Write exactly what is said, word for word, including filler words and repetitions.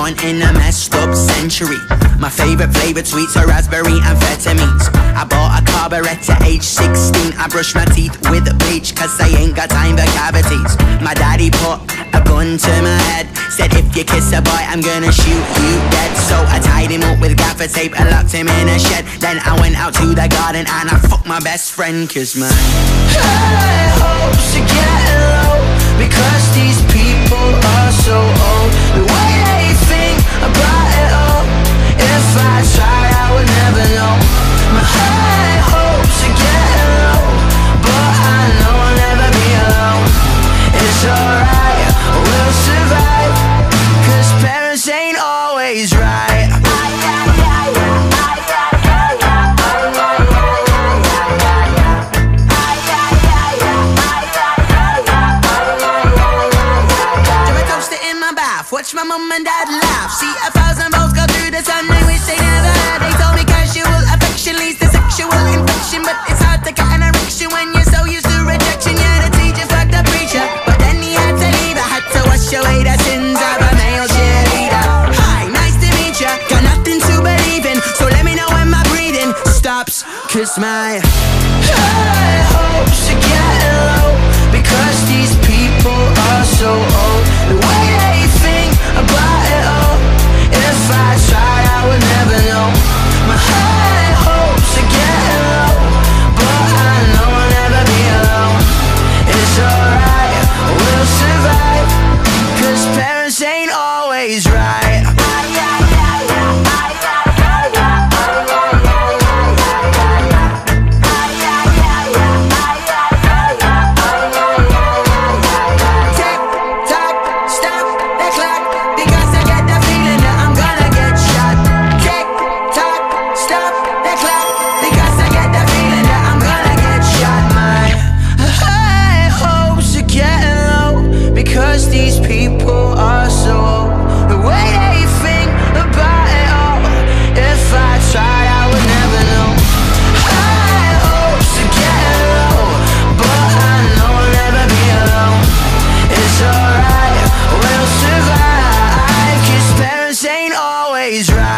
born in a messed up century. My favorite flavored sweets are raspberry amphetamines. I bought a carburet at age sixteen. I brushed my teeth with bleach cause I ain't got time for cavities. My daddy put a gun to my head, said if you kiss a boy I'm gonna shoot you dead. So I tied him up with gaffer tape and locked him in a shed. Then I went out to the garden and I fucked my best friend cause my high hopes are getting low because these people are so old. The way they think about it all, if I tried I would never know. My high hopes are getting low, but I know I'll never be alone. It's alright, we'll survive, cause parents ain't always right. Watch my mom and dad laugh, see a thousand balls go through the sun, they wish they never had. They told me casual affection leads to sexual infection, but it's hard to cut an erection when you're so used to rejection. Yeah, the teacher fucked the preacher, but then he had to leave. I had to wash away the sins of a male cheerleader. Hi, nice to meet ya, got nothing to believe in, so let me know when my breathing stops, cause my high hopes are getting low because these people are so old. The way they think about it all, if I tried I would never know. My high hopes are getting low, but I know I'll never be alone. It's alright, we'll survive, cause parents ain't always right. These people are so old. The way they think about it all, if I tried I would never know. High hopes are getting low, but I know I'll never be alone. It's alright, we'll survive, cause parents ain't always right.